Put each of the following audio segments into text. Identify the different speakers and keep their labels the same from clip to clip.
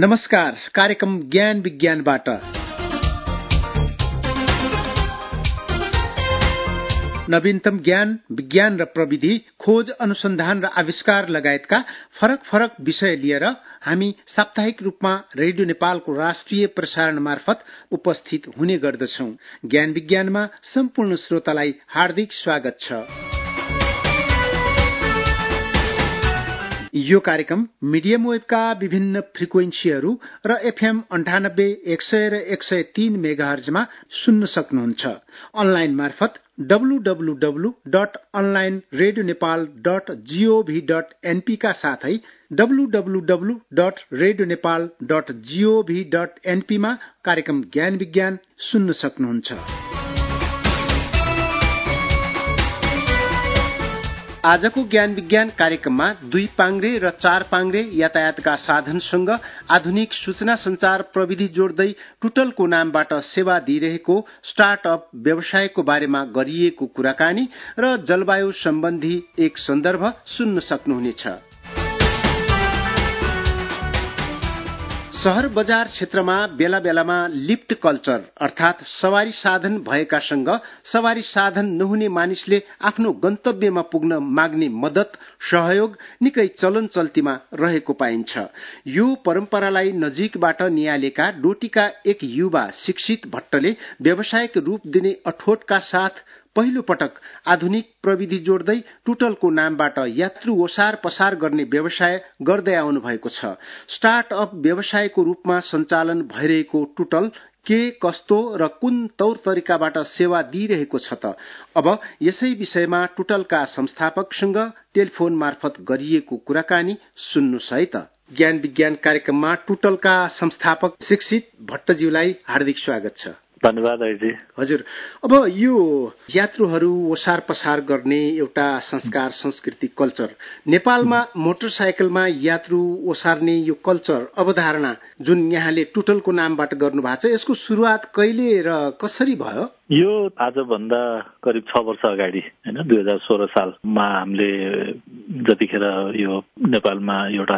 Speaker 1: नमस्कार। कार्यक्रम ज्ञान विज्ञानबाट नवीनतम ज्ञान, विज्ञान र प्रविधि, खोज, अनुसन्धान र आविष्कार लगायतका फरक फरक विषय लिएर हामी साप्ताहिक रूपमा रेडियो नेपालको राष्ट्रिय प्रसारण मार्फत उपस्थित हुने गर्दछौं। ज्ञान विज्ञानमा सम्पूर्ण श्रोतालाई हार्दिक स्वागत छ। यो कार्यक्रम मिडियम वेभका विभिन्न फ्रिक्वेन्सीहरू र एफएम 98, 100 र 103 मेगाहर्जमा सुन्न सक्नुहुन्छ। अनलाइन मार्फत www.onlineradionepal.gov.np का साथै www.radionepal.gov.np मा कार्यक्रम ज्ञान विज्ञान सुन्न सक्नुहुन्छ। आजको ज्ञान विज्ञान कार्यक्रममा 2 पाङ्ग्रे र 4 पाङ्ग्रे यातायातका साधनसँग आधुनिक सूचना संचार प्रविधि जोड्दै टुटलको नामबाट सेवा दिइरहेको स्टार्टअप व्यवसायको बारेमा गरिएको कुराकानी र जलवायु सम्बन्धी एक सन्दर्भ सुन्न सक्नुहुनेछ। शहर बजार क्षेत्रमा बेला बेलामा लिफ्ट कल्चर अर्थात सवारी साधन भएकासँग सवारी साधन नहुने मानिसले आफ्नो गन्तव्यमा पुग्न माग्ने मद्दत, सहयोग निकै चलन चल्तीमा रहेको पाइन्छ। यो परम्परालाई नजिकबाट नियालेका डोटीका एक युवा शिक्षित भट्टले व्यावसायिक रूप दिने अठोटका साथ पहिलो पटक आधुनिक प्रविधि जोड्दै टुटलको नामबाट यात्रु ओसार पसार गर्ने व्यवसाय गर्दै आउनु भएको छ। स्टार्टअप व्यवसायको रूपमा सञ्चालन भइरहेको टुटल के, कस्तो र कुन तौर तरिकाबाट सेवा दिइरहेको छ त? अब यसै विषयमा टुटलका संस्थापकसँग टेलिफोन मार्फत गरिएको कुराकानी सुन्नुस् है त। ज्ञान विज्ञान कार्यक्रममा टुटलका संस्थापक शिक्षित भट्टज्यूलाई हार्दिक स्वागत छ।
Speaker 2: धन्यवाद अजय। हजुर,
Speaker 1: अब यो यात्रुहरू ओसार पसार गर्ने एउटा संस्कार, संस्कृति, कल्चर नेपालमा मोटरसाइकलमा यात्रु ओसार्ने यो कल्चर अवधारणा जुन यहाँले टुटलको नामबाट गर्नु भएको छ, यसको सुरुवात कहिले र कसरी भयो?
Speaker 2: यो आजभन्दा करिब 6 वर्ष अगाडि हैन, 2016 सालमा हामीले जतिखेर यो नेपालमा एउटा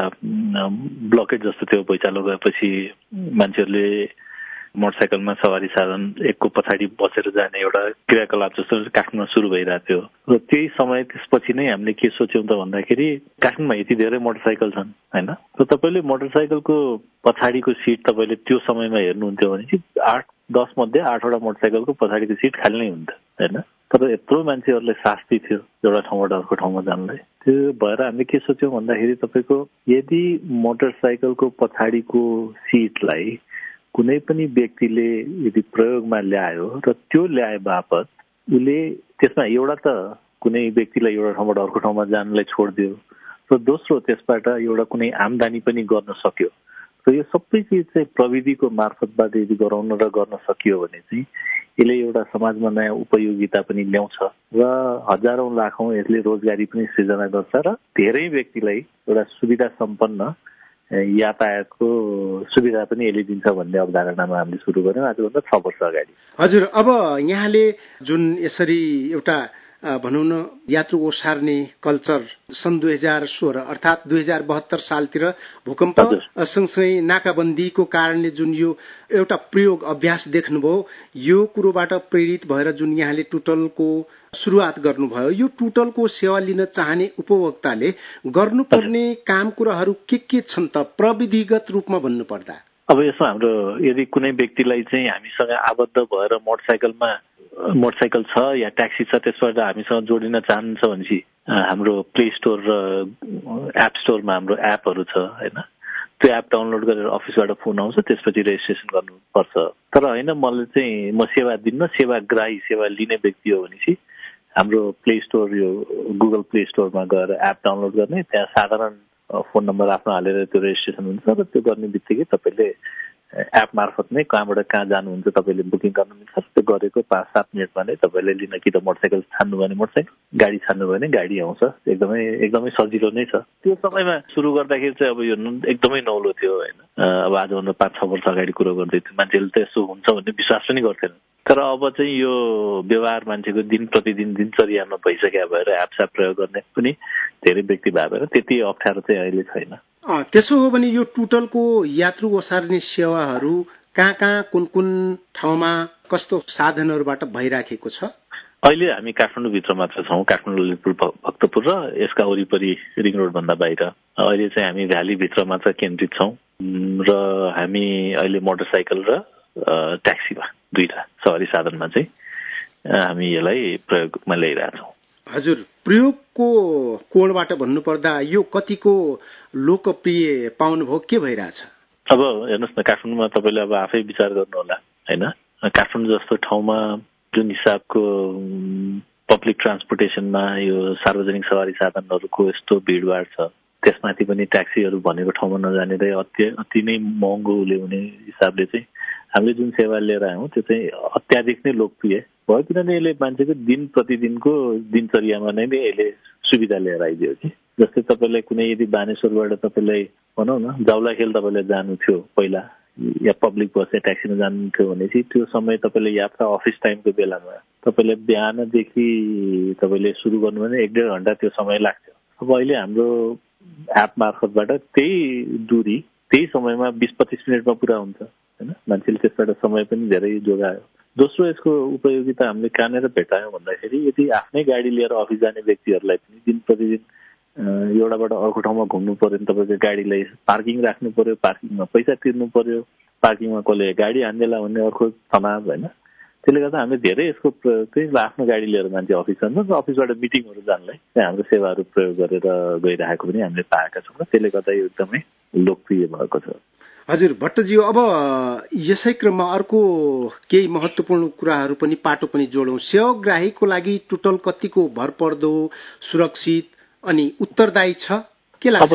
Speaker 2: ब्लकेज जस्तो थियो, भुइँचालो गएपछि मान्छेहरूले मोटरसाइकलमा सवारी साधन एकको पछाडि बसेर जाने एउटा क्रियाकलाप जस्तो काठमाडौँमा सुरु भइरहेको थियो। र त्यही समय त्यसपछि नै हामीले के सोच्यौं त भन्दाखेरि काठमाडौँमा यति धेरै मोटरसाइकल छन् हैन, र तपाईले मोटरसाइकलको पछाडिको सिट तपाईले त्यो समयमा हेर्नुहुन्थ्यो भने चाहिँ 8-10 मध्ये 8वटा मोटरसाइकलको पछाडिको सिट खाली नै हुन्थ्यो हैन। तर यत्रो मान्छेहरूले शास्ति थियो एउटा ठाउँबाट अर्को ठाउँमा जानलाई। त्यो भएर हामीले के सोच्यौं भन्दाखेरि तपाईको यदि मोटरसाइकलको पछाडिको सिटलाई कुनै पनि व्यक्तिले यदि प्रयोगमा ल्यायो र त्यो ल्याए बापत उसले त्यसमा एउटा त कुनै व्यक्तिलाई एउटा ठाउँबाट अर्को ठाउँमा जानलाई छोड्दियो र दोस्रो त्यसबाट एउटा कुनै आम्दानी पनि गर्न सक्यो। र यो सबै चिज चाहिँ प्रविधिको मार्फतबाट यदि गराउन र गर्न सकियो भने चाहिँ यसले एउटा समाजमा नयाँ उपयोगिता पनि ल्याउँछ र हजारौं लाखौं यसले रोजगारी पनि सृजना गर्छ र धेरै व्यक्तिलाई एउटा सुविधा सम्पन्न यातायातको सुविधा पनि यसले दिन्छ भन्ने अवधारणामा हामीले सुरु गर्यौं आजभन्दा 6 वर्ष अगाडि।
Speaker 1: हजुर, अब यहाँले जुन यसरी एउटा भनौँ न यात्रु ओसार्ने कल्चर सन् 2016 अर्थात 2072 सालतिर भूकम्प सँगसँगै नाकाबन्दीको कारणले जुन यो एउटा प्रयोग अभ्यास देख्नुभयो, यो कुरोबाट प्रेरित भएर जुन यहाँले टुटलको सुरुवात गर्नुभयो, यो टुटलको सेवा लिन चाहने उपभोक्ताले गर्नुपर्ने काम कुराहरू के छन् त प्रविधिगत रूपमा भन्नु पर्दा?
Speaker 2: अब यसमा हाम्रो यदि कुनै व्यक्तिलाई चाहिँ हामीसँग आबद्ध भएर मोटरसाइकल छ या ट्याक्सी छ त्यसबाट हामीसँग जोडिन चाहन्छ भनेपछि हाम्रो प्ले स्टोर र एप स्टोरमा हाम्रो एपहरू छ हैन। त्यो एप डाउनलोड गरेर अफिसबाट फोन आउँछ, त्यसपछि रेजिस्ट्रेसन गर्नुपर्छ। तर हैन म सेवा दिन्न, सेवाग्राही सेवा लिने व्यक्ति हो भनेपछि हाम्रो प्ले स्टोर यो गुगल प्ले स्टोरमा गएर एप डाउनलोड गर्ने, त्यहाँ साधारण फोन नम्बर आफ्नो हालेर त्यो रेजिस्ट्रेसन हुन्छ र त्यो गर्ने बित्तिकै तपाईले एप मार्फत नै कहाँबाट कहाँ जानुहुन्छ तपाईले बुकिङ गर्न मिल्छ। त्यो गरेको 5-7 मिनेटमा नै तपाईले लिन कि त मोटरसाइकल छान्नु भने मोटरसाइकल, गाडी छान्नु भने गाडी आउँछ। एकदमै सजिलो नै छ। त्यो समयमा सुरु गर्दाखेरि चाहिँ अब यो एकदमै नौलो थियो हैन। अब आजभन्दा 5-6 वर्ष अगाडि कुरो गर्दै थियो, मान्छेले त यसो हुन्छ भन्ने विश्वास पनि गर्थेन। तर अब चाहिँ यो व्यवहार मान्छेको दिन प्रतिदिन दिनचर्यामा भइसक्यो भएर एप्स प्रयोग गर्ने पनि धेरै व्यक्ति भएर त्यति अप्ठ्यारो चाहिँ अहिले छैन।
Speaker 1: त्यसो हो भने यो टुटलको यात्रु ओसार्ने सेवाहरू कहाँ कुन ठाउँमा कस्तो साधनहरूबाट भइराखेको छ?
Speaker 2: अहिले हामी काठमाडौँभित्र मात्र छौँ, काठमाडौँ, ललितपुर, भक्तपुर र यसका वरिपरि रिङ रोडभन्दा बाहिर। अहिले चाहिँ हामी भ्यालीभित्र मात्र केन्द्रित छौँ र हामी अहिले मोटरसाइकल र ट्याक्सीमा दुईटा सवारी साधनमा चाहिँ हामी यसलाई प्रयोगमा ल्याइरहेछौँ।
Speaker 1: हजुर, प्रयोगको कोणबाट भन्नुपर्दा यो कतिको लोकप्रिय पाउनुभयो, के भइरहेछ?
Speaker 2: अब हेर्नुहोस् न, काठमाडौँमा तपाईँले अब आफै विचार गर्नुहोला होइन, काठमाडौँ जस्तो ठाउँमा जुन हिसाबको पब्लिक ट्रान्सपोर्टेसनमा यो सार्वजनिक सवारी साधनहरूको यस्तो भिडभाड छ, त्यसमाथि पनि ट्याक्सीहरू भनेको ठाउँमा नजानेरै अति नै महँगो ल्याउने हिसाबले चाहिँ हामीले जुन सेवा लिएर आयौँ त्यो चाहिँ अत्याधिक नै लोकप्रिय भयो, किनभने यसले मान्छेको दिन प्रतिदिनको दिनचर्यामा नै यसले सुविधा लिएर आइदियो कि। जस्तै तपाईँलाई कुनै यदि बानेश्वरबाट तपाईँलाई भनौँ न जाउलाखेल तपाईँलाई जानु थियो पहिला, या पब्लिक बस या ट्याक्सीमा जानु थियो भने चाहिँ त्यो समय तपाईँले यात्रा अफिस टाइमको बेलामा तपाईँले बिहानदेखि तपाईँले सुरु गर्नु भने 1-1.5 घन्टा त्यो समय लाग्थ्यो। अब अहिले हाम्रो एप मार्फतबाट त्यही दूरी त्यही समयमा 20-25 मिनटमा पुरा हुन्छ होइन। मान्छेले त्यसबाट समय पनि धेरै जोगायो। दोस्रो यसको उपयोगिता हामीले कहाँनिर भेटायौँ भन्दाखेरि यदि आफ्नै गाडी लिएर अफिस जाने व्यक्तिहरूलाई पनि दिन प्रतिदिन एउटाबाट अर्को ठाउँमा घुम्नु पर्यो भने तपाईँको गाडीलाई पार्किङ राख्नु पर्यो, पार्किङमा पैसा तिर्नु पर्यो, पार्किङमा कसले गाडी हान्देला भन्ने अर्को तनाव होइन। त्यसले गर्दा हामीले धेरै यसको प्रयोग चाहिँ आफ्नो गाडी लिएर मान्छे अफिस जान्छ र अफिसबाट मिटिङहरू जानलाई हाम्रो सेवाहरू प्रयोग गरेर गइरहेको पनि हामीले पाएका छौँ र त्यसले गर्दा यो एकदमै लोकप्रिय भएको छ।
Speaker 1: हजुर भट्टज्यू, अब यसै क्रममा अर्को केही महत्त्वपूर्ण कुराहरू पनि पाटो पनि जोडौँ। सेवाग्राहीको लागि टुटल कतिको भरपर्दो, सुरक्षित अनि उत्तरदायी छ, के लाग्छ?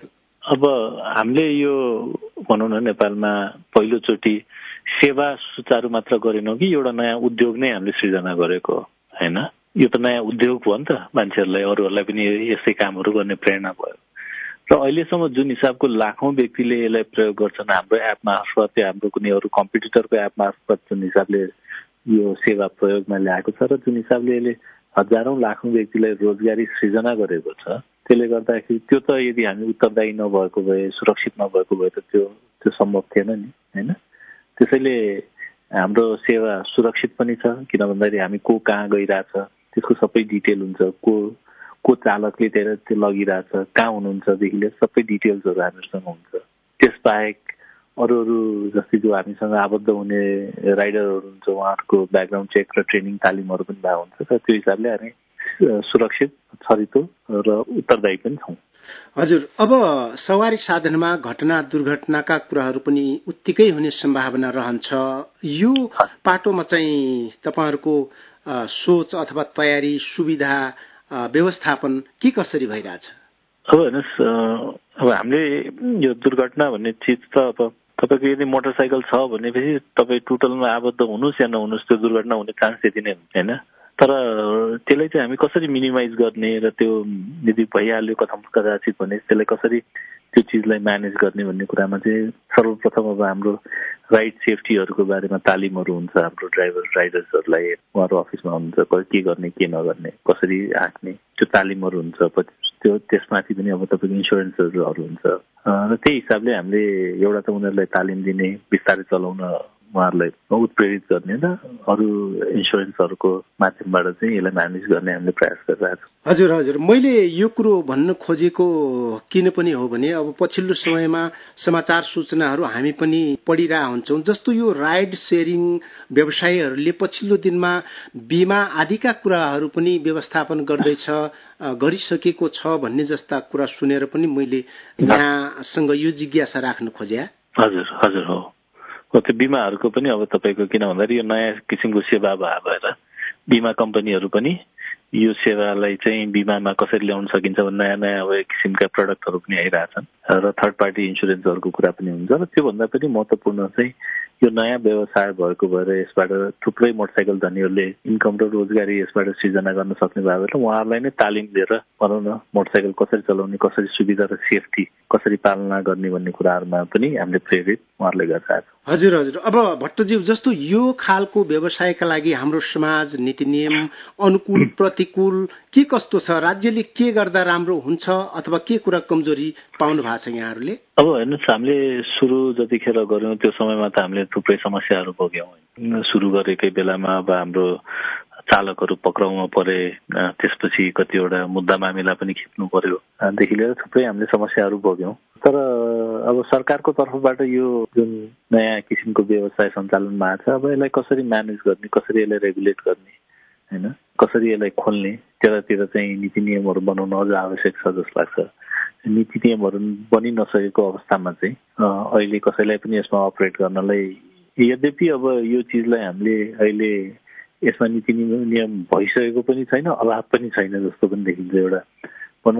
Speaker 2: अब हामीले यो भनौँ न नेपालमा पहिलोचोटि सेवा सुचारू मात्र गरेनौँ कि एउटा नयाँ उद्योग नै हामीले सृजना गरेको होइन। यो त नयाँ उद्योग हो नि त, मान्छेहरूलाई अरूहरूलाई पनि यस्तै कामहरू गर्ने प्रेरणा भयो र अहिलेसम्म जुन हिसाबको लाखौँ व्यक्तिले यसलाई प्रयोग गर्छन् हाम्रो एप मार्फत या हाम्रो कुनै अरू कम्पिटिटरको एप मार्फत जुन हिसाबले यो सेवा प्रयोगमा ल्याएको छ र जुन हिसाबले यसले हजारौँ लाखौँ व्यक्तिलाई रोजगारी सृजना गरेको छ, त्यसले गर्दाखेरि त्यो त यदि हामी उत्तरदायी नभएको भए, सुरक्षित नभएको भए त त्यो सम्भव थिएन नि होइन। त्यसैले हाम्रो सेवा सुरक्षित पनि छ, किन भन्दाखेरि हामी को कहाँ गइरहेछ त्यसको सबै डिटेल हुन्छ, को चालकले त्यो लगिरहेछ, कहाँ हुनुहुन्छदेखि लिएर सबै डिटेल्सहरू हामीसँग हुन्छ। त्यसबाहेक अरू जस्तै जो हामीसँग आबद्ध हुने राइडरहरू हुन्छ उहाँहरूको ब्याकग्राउन्ड चेक र ट्रेनिङ तालिमहरू पनि भएको हुन्छ र त्यो हिसाबले हामी सुरक्षित, छरितो र उत्तरदायी पनि छौँ।
Speaker 1: हजुर, अब सवारी साधनमा घटना दुर्घटनाका कुराहरू पनि उत्तिकै हुने सम्भावना रहन्छ। यो पाटोमा चाहिँ तपाईहरूको सोच अथवा तयारी, सुविधा, व्यवस्थापन के कसरी भइरहेछ?
Speaker 2: अब हेर्नुहोस्, अब हामीले यो दुर्घटना भन्ने चिज त अब तपाईँको यदि मोटरसाइकल छ भनेपछि तपाईँ टुटलमा आबद्ध हुनुहोस् या नहुनुहोस् त्यो दुर्घटना हुने चान्स त्यति नै हुन्छ होइन। तर त्यसलाई चाहिँ हामी कसरी मिनिमाइज गर्ने र त्यो यदि भइहाल्यो कदाचित भने त्यसलाई कसरी त्यो चिजलाई म्यानेज गर्ने भन्ने कुरामा चाहिँ सर्वप्रथम अब हाम्रो राइड सेफ्टीहरूको बारेमा तालिमहरू हुन्छ हाम्रो राइडर्सहरूलाई। उहाँहरू अफिसमा हुनुहुन्छ, के गर्ने के नगर्ने, कसरी हाँक्ने त्यो तालिमहरू हुन्छ। त्यसमाथि पनि अब तपाईँको इन्सुरेन्सहरू हुन्छ र त्यही हिसाबले हामीले एउटा त उनीहरूलाई तालिम दिने, बिस्तारै चलाउन उहाँहरूलाई उत्प्रेरित गर्ने र अरू इन्सुरेन्सहरूको माध्यमबाट चाहिँ यसलाई म्यानेज गर्ने हामीले प्रयास गरिरहेको छौँ।
Speaker 1: हजुर, मैले यो कुरो भन्न खोजेको किन पनि हो भने अब पछिल्लो समयमा समाचार सूचनाहरू हामी पनि पढिरहेका हुन्छौँ, जस्तो यो राइड सेयरिङ व्यवसायीहरूले पछिल्लो दिनमा बिमा आदिका कुराहरू पनि व्यवस्थापन गरिसकेको छ भन्ने जस्ता कुरा सुनेर पनि मैले यहाँसँग यो जिज्ञासा राख्न खोजे।
Speaker 2: हजुर हो, त्यो बिमाहरूको पनि अब तपाईँको किन भन्दाखेरि यो नयाँ किसिमको सेवा भएर बिमा कम्पनीहरू पनि यो सेवालाई चाहिँ बिमामा कसरी ल्याउन सकिन्छ भन्ने नयाँ अब किसिमका प्रडक्टहरू पनि आइरहेछन् र थर्ड पार्टी इन्सुरेन्सहरूको कुरा पनि हुन्छ र त्योभन्दा पनि महत्त्वपूर्ण चाहिँ यो नयाँ व्यवसाय भएको भएर यसबाट थुप्रै मोटरसाइकल धनीहरूले इन्कम र रोजगारी यसबाट सृजना गर्न सक्ने भएर उहाँहरूलाई नै तालिम दिएर भनौँ न मोटरसाइकल कसरी चलाउने, कसरी सुविधा र सेफ्टी कसरी पालना गर्ने भन्ने कुराहरूमा पनि हामीले प्रेरित उहाँहरूले गरिरहेका छौँ।
Speaker 1: हजुर हजुर। अब भट्टज्यू, जस्तो यो खालको व्यवसायका लागि हाम्रो समाज नीति नियम अनुकूल प्रतिकूल के कस्तो छ? राज्यले के गर्दा राम्रो हुन्छ अथवा के कुरा कमजोरी पाउनु भएको छ यहाँहरूले?
Speaker 2: अब हेर्नुहोस्, हामीले सुरु जतिखेर गर्यौँ त्यो समयमा त हामीले थुप्रै समस्याहरू भोग्यौँ। सुरु गरेकै बेलामा अब हाम्रो चालकहरू पक्राउमा परे, त्यसपछि कतिवटा मुद्दा मामिला पनि खिच्नु पर्यो, देखि लिएर थुप्रै हामीले समस्याहरू भोग्यौँ। तर अब सरकारको तर्फबाट यो जुन नयाँ किसिमको व्यवसाय सञ्चालनमा आएको छ, अब यसलाई कसरी म्यानेज गर्ने, कसरी यसलाई रेगुलेट गर्ने, होइन, कसरी यसलाई खोल्ने, त्यतातिर चाहिँ नीति नियमहरू बनाउन अझ आवश्यक छ जस्तो लाग्छ। नीति नियमहरू बनि नसकेको अवस्थामा चाहिँ अहिले कसैलाई पनि यसमा अपरेट गर्नलाई, यद्यपि अब यो चिजलाई हामीले अहिले यसमा नीति नियम भइसकेको पनि छैन, अभाव पनि छैन जस्तो पनि देखिन्छ। एउटा भनौँ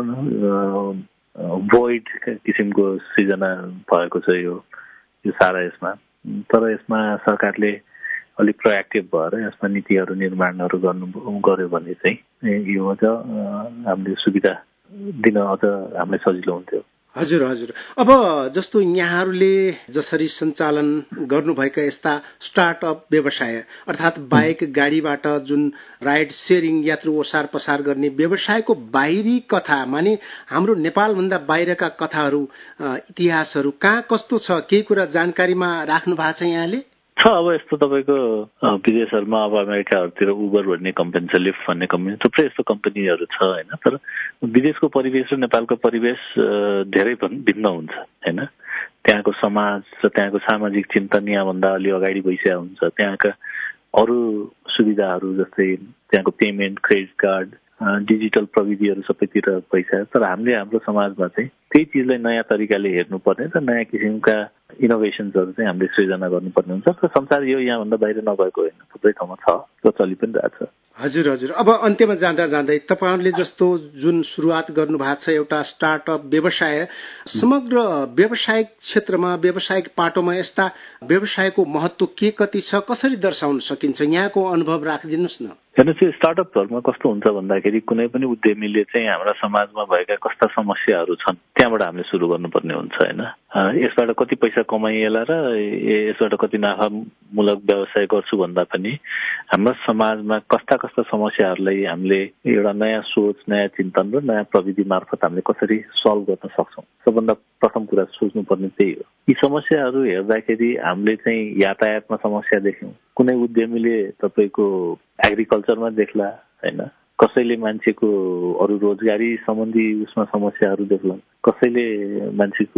Speaker 2: न भोइड किसिमको सृजना भएको छ यो सारा यसमा। तर यसमा सरकारले अलिक प्रोएक्टिभ भएर यसमा नीतिहरू निर्माणहरू गर्यो भने चाहिँ यो अझ हामीले सुविधा दिन अझ हामीलाई सजिलो हुन्थ्यो।
Speaker 1: हजुर हजुर। अब जस्तो यहाँहरूले जसरी सञ्चालन गर्नुभएका यस्ता स्टार्टअप व्यवसाय अर्थात् बाइक गाडीबाट जुन राइड सेयरिङ यात्रु ओसार पसार गर्ने व्यवसायको बाहिरी कथा, माने हाम्रो नेपालभन्दा बाहिरका कथाहरू इतिहासहरू कहाँ कस्तो छ, केही कुरा जानकारीमा राख्नु भएको छ यहाँले?
Speaker 2: छ। अब यस्तो तपाईँको विदेशहरूमा अब अमेरिकाहरूतिर उबर भन्ने कम्पनी छ, लिफ्ट भन्ने कम्पनी, थुप्रै यस्तो कम्पनीहरू छ होइन। तर विदेशको परिवेश र नेपालको परिवेश धेरै भिन्न हुन्छ होइन। त्यहाँको समाज र त्यहाँको सामाजिक चिन्तन यहाँभन्दा अलि अगाडि भइसकेको हुन्छ। त्यहाँका अरू सुविधाहरू जस्तै त्यहाँको पेमेन्ट, क्रेडिट कार्ड, डिजिटल प्रविधिहरू सबैतिर भइसक्यो। तर हामीले हाम्रो समाजमा चाहिँ त्यही चिजलाई नयाँ तरिकाले हेर्नुपर्ने र नयाँ किसिमका इनोभेसन्सहरू चाहिँ हामीले सृजना गर्नुपर्ने हुन्छ। र संसार यो यहाँभन्दा बाहिर नभएको होइन, थुप्रै ठाउँमा छ, त्यो चलि पनि रहेछ।
Speaker 1: हजुर हजुर। अब अन्त्यमा जाँदा जाँदै तपाईँहरूले जस्तो जुन सुरुवात गर्नु भएको छ एउटा स्टार्टअप व्यवसाय, समग्र व्यावसायिक क्षेत्रमा व्यावसायिक पाटोमा यस्ता व्यवसायको महत्व के कति छ, कसरी दर्शाउन सकिन्छ, यहाँको अनुभव राखिदिनुहोस् न।
Speaker 2: हेर्नुहोस्, यो स्टार्टअपहरूमा कस्तो हुन्छ भन्दाखेरि कुनै पनि उद्यमीले चाहिँ हाम्रा समाजमा भएका कस्ता समस्याहरू छन् त्यहाँबाट हामीले सुरु गर्नुपर्ने हुन्छ होइन। यसबाट कति पैसा कमाइएला र यसबाट कति नाफामूलक व्यवसाय गर्छु भन्दा पनि हाम्रो समाजमा कस्ता कस्ता समस्याहरूलाई हामीले एउटा नयाँ सोच, नयाँ चिन्तन र नयाँ प्रविधि मार्फत हामीले कसरी सल्भ गर्न सक्छौँ, सबभन्दा प्रथम कुरा सोच्नुपर्ने त्यही हो। यी समस्याहरू हेर्दाखेरि हामीले चाहिँ यातायातमा समस्या देख्यौँ, कुनै उद्यमीले तपाईँको एग्रिकल्चरमा देख्ला होइन, कसैले मान्छेको अरू रोजगारी सम्बन्धी उसमा समस्याहरू देख्ला, कसैले मान्छेको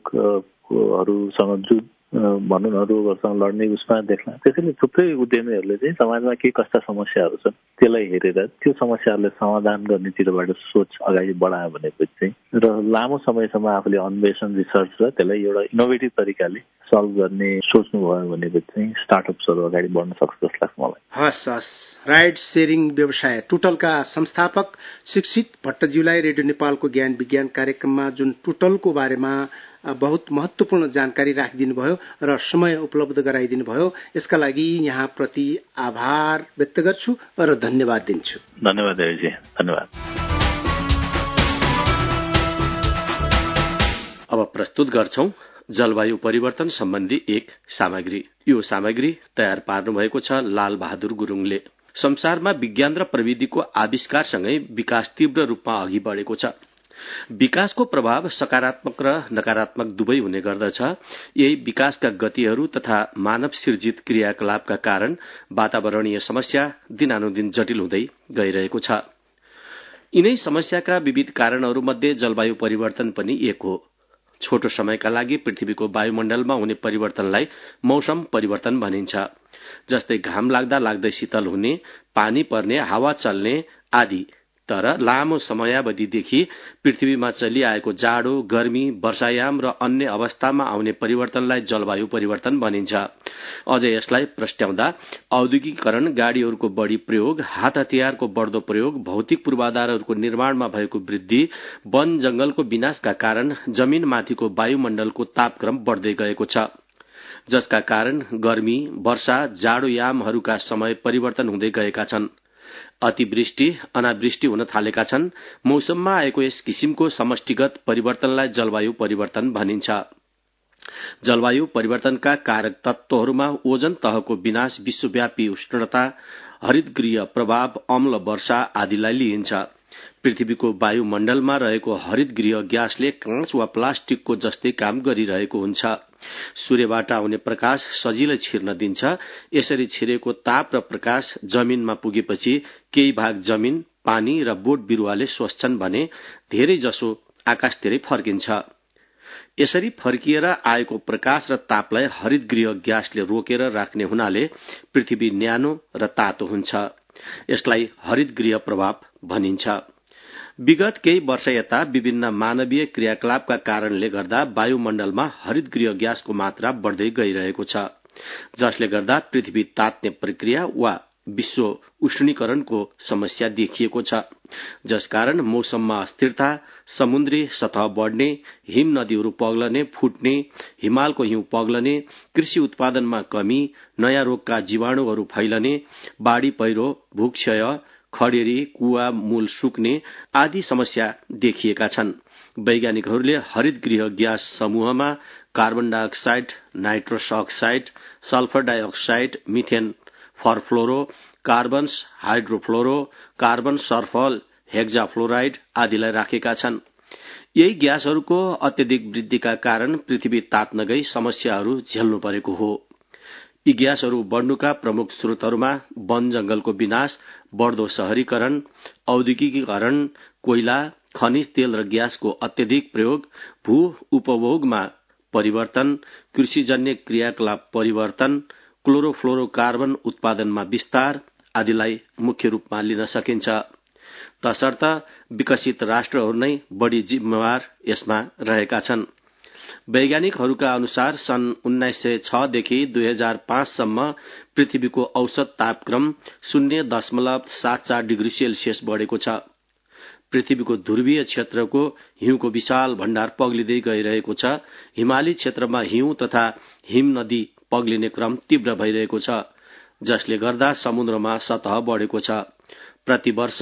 Speaker 2: रोगहरूसँग भनौँ न रोगहरूसँग लड्ने उसमा देख्ला। त्यसैले थुप्रै उद्यमीहरूले चाहिँ समाजमा के कस्ता समस्याहरू छन् त्यसलाई हेरेर त्यो समस्याहरूलाई समाधान गर्नेतिरबाट सोच अगाडि बढायो भनेपछि चाहिँ र लामो समयसम्म आफूले अन्वेषण, रिसर्च र त्यसलाई एउटा इनोभेटिभ तरिकाले सल्भ गर्ने सोच्नुभयो भनेपछि चाहिँ स्टार्टअप्सहरू अगाडि बढ्न सक्छ जस्तो लाग्छ मलाई।
Speaker 1: हस् हस्। राइड सेयरिङ व्यवसाय टुटलका संस्थापक शिक्षित भट्टज्यूलाई रेडियो नेपालको ज्ञान विज्ञान कार्यक्रममा जुन टुटलको बारेमा बहुत महत्वपूर्ण जानकारी राखिदिनु भयो र समय उपलब्ध गराइदिनु भयो, यसका लागि यहाँप्रति आभार व्यक्त गर्छु र धन्यवाद दिन्छु।
Speaker 2: धन्यवाद देवीजी, धन्यवाद।
Speaker 3: अब प्रस्तुत गर्छौं जलवायु परिवर्तन सम्बन्धी एक सामग्री। यो सामग्री तयार पार्नु भएको छ लाल बहादुर गुरुङले। संसारमा विज्ञान र प्रविधिको आविष्कारसँगै विकास तीव्र रूपमा अघि बढेको छ। विकासको प्रभाव सकारात्मक र नकारात्मक दुवै हुने गर्दछ। यही विकासका गतिहरू तथा मानव सिर्जित क्रियाकलापका कारण वातावरणीय समस्या दिनानुदिन जटिल हुँदै गइरहेको छ। यिनै समस्याका विविध कारणहरूमध्ये जलवायु परिवर्तन पनि एक हो। छोटो समयका लागि पृथ्वीको वायुमण्डलमा हुने परिवर्तनलाई मौसम परिवर्तन भनिन्छ। जस्तै घाम लाग्दा लाग्दै शीतल हुने, पानी पर्ने, हावा चल्ने आदि। तर लामो समयावधिदेखि पृथ्वीमा चलिआएको जाडो, गर्मी, वर्षायाम र अन्य अवस्थामा आउने परिवर्तनलाई जलवायु परिवर्तन भनिन्छ। अझ यसलाई प्रस्ट्याउँदा औद्योगिकीकरण, गाड़ीहरूको बढ़ी प्रयोग, हात हतियारको बढ़दो प्रयोग, भौतिक पूर्वाधारहरूको निर्माणमा भएको वृद्धि, वन जंगलको विनाशका कारण जमीनमाथिको वायुमण्डलको तापक्रम बढ़दै गएको छ। जसका कारण गर्मी, वर्षा, जाडोयामहरूका समय परिवर्तन हुँदै गएका छन्। अतिवृष्टि, अनावृष्टि हुन थालेका छन्। मौसममा आएको यस किसिमको समष्टिगत परिवर्तनलाई जलवायु परिवर्तन भनिन्छ। जलवायु परिवर्तनका कारक तत्वहरूमा ओजन तहको विनाश, विश्वव्यापी उष्णता, हरितगृह प्रभाव, अम्ल वर्षा आदिलाई लिइन्छ। पृथ्वीको वायुमण्डलमा रहेको हरितगृह ग्यासले काँच वा प्लास्टिकको जस्तै काम गरिरहेको हुन्छ। सूर्यबाट आउने प्रकाश सजिलै छिर्न दिन्छ। यसरी छिरेको ताप र प्रकाश जमिनमा पुगेपछि केही भाग जमिन, पानी र बोट बिरुवाले सोच्छन् भने धेरै जसो आकाशतिरै फर्किन्छ। यसरी फर्किएर आएको प्रकाश र तापलाई हरितगृह ग्यासले रोकेर राख्ने हुनाले पृथ्वी न्यानो र तातो हुन्छ। यसलाई हरितगृह प्रभाव भनिन्छ। विगत केही वर्ष यता विभिन्न मानवीय क्रियाकलापका कारणले गर्दा वायुमण्डलमा हरितगृह ग्यासको मात्रा बढ्दै गइरहेको छ, जसले गर्दा पृथ्वी तात्ने प्रक्रिया वा विश्व उष्णीकरणको समस्या देखिएको छ, जसकारण मौसममा अस्थिरता, समुद्री सतह बढ्ने, हिम नदीहरू पग्लने, फुट्ने, हिमालको हिउँ पग्लने, कृषि उत्पादनमा कमी, नयाँ रोगका जीवाणुहरू फैलने, बाढ़ी पहिरो, भूक्षय, खडेरी, कुवा मूल सुक्ने आदि समस्या देखिएका छन्। वैज्ञानिकहरूले हरितगृह ग्यास समूहमा carbon dioxide, nitrous oxide, sulphur dioxide, methane perfluorocarbons hydrofluorocarbons sulphur, hexafluoride आदिलाई राखेका छन्। यही ग्यासहरूको अत्यधिक वृद्धिका कारण पृथ्वी तात्न गई समस्याहरू झेल्नु परेको हो। यी ग्यासहरू बढ्नुका प्रमुख स्रोतहरूमा वन जंगलको विनाश, बढ्दो शहरीकरण, औद्योगिकीकरण, कोइला, खनिज तेल र ग्यासको अत्यधिक प्रयोग, भू उपभोगमा परिवर्तन, कृषिजन्य क्रियाकलाप परिवर्तन, क्लोरोफ्लोरोकार्बन उत्पादनमा विस्तार आदिलाई मुख्य रूपमा लिन सकिन्छ। तसर्थ विकसित राष्ट्रहरू नै बढ़ी जिम्मेवार यसमा रहेका छन्। वैज्ञानिकहरूका अनुसार सन् 1906 देखि 2005 सम्म पृथ्वीको औसत तापक्रम 0.74 डिग्री सेल्सियस बढ़ेको छ। पृथ्वीको ध्रुवीय क्षेत्रको हिउँको विशाल भण्डार पग्लिँदै गइरहेको छ। हिमाली क्षेत्रमा हिउँ तथा हिम नदी पग्लिने क्रम तीव्र भइरहेको छ, जसले गर्दा समुद्रमा सतह बढेको छ। प्रतिवर्ष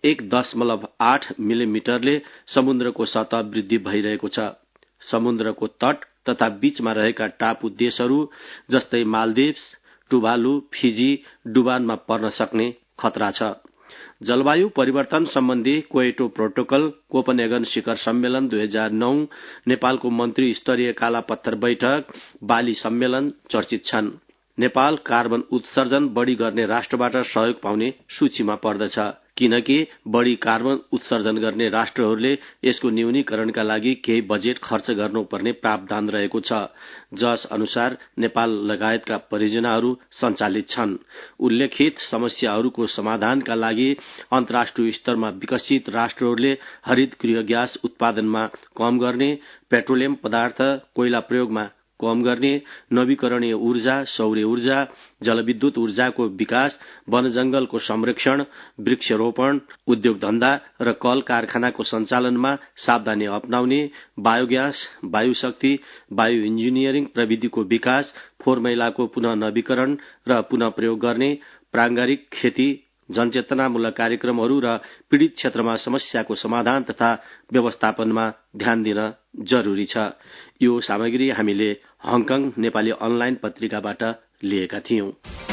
Speaker 3: 1.8 मिलिमिटरले समुद्रको सतह वृद्धि भइरहेको छ। समुद्रको तट तथा बीचमा रहेका टापु देशहरू जस्तै मालदिव्स, टुभालु, फिजी डुबानमा पर्न सक्ने खतरा छ। जलवायु परिवर्तन सम्बन्धी क्वेटो प्रोटोकल, कोपनहेगन शिखर सम्मेलन 2009, नेपालको मन्त्री स्तरीय कालापत्थर बैठक, बाली सम्मेलन चर्चित छन्। नेपाल कार्बन उत्सर्जन बढ़ी गर्ने राष्ट्रबाट सहयोग पाउने सूचीमा पर्दछ, किनकि बढ़ी कार्बन उत्सर्जन गर्ने राष्ट्रहरूले यसको न्यूनीकरणका लागि केही बजेट खर्च गर्नुपर्ने प्रावधान रहेको छ, जस अनुसार नेपाल लगायतका परियोजनाहरू सञ्चालित छन्। उल्लेखित समस्याहरूको समाधानका लागि अन्तर्राष्ट्रिय स्तरमा विकसित राष्ट्रहरूले हरित गृह ग्यास उत्पादनमा कम गर्ने, पेट्रोलियम पदार्थ, कोइला प्रयोगमा कम गर्ने, नवीकरणीय ऊर्जा, सौर्य ऊर्जा, जलविद्युत ऊर्जाको विकास, वन जंगलको संरक्षण, वृक्षरोपण, उद्योग धन्दा र कल कारखानाको सञ्चालनमा सावधानी अपनाउने, बायोग्यास, वायुशक्ति, बायो इन्जिनियरिङ प्रविधिको विकास, फोहोर मैलाको पुनः नवीकरण र पुनः प्रयोग गर्ने, प्राङ्गारिक खेती, जनचेतनामूलक कार्यक्रमहरू र पीड़ित क्षेत्रमा समस्याको समाधान तथा व्यवस्थापनमा ध्यान दिन जरूरी छ। यो सामग्री हामीले हङकङ नेपाली अनलाइन पत्रिकाबाट लिएका थियौं।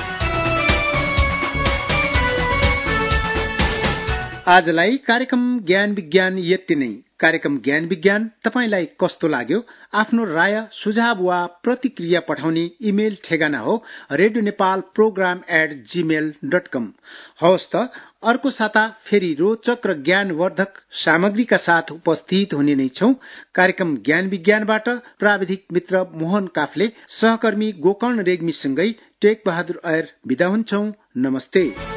Speaker 1: आजलाई कार्यक्रम ज्ञान विज्ञान यति नै। कार्यक्रम ज्ञान विज्ञान तपाईलाई कस्तो लाग्यो? आफ्नो राय, सुझाव वा प्रतिक्रिया पठाउने इमेल ठेगाना हो radionepalprogram@gmail.com। हवस् त, अर्को साता फेरि रोचक र ज्ञानवर्धक सामग्रीका साथ उपस्थित हुने नै छौं। कार्यक्रम ज्ञान विज्ञानबाट प्राविधिक मित्र मोहन काफले, सहकर्मी गोकर्ण रेग्मीसँगै टेक बहादुर ऐर बिदा हुन्छौं। नमस्ते।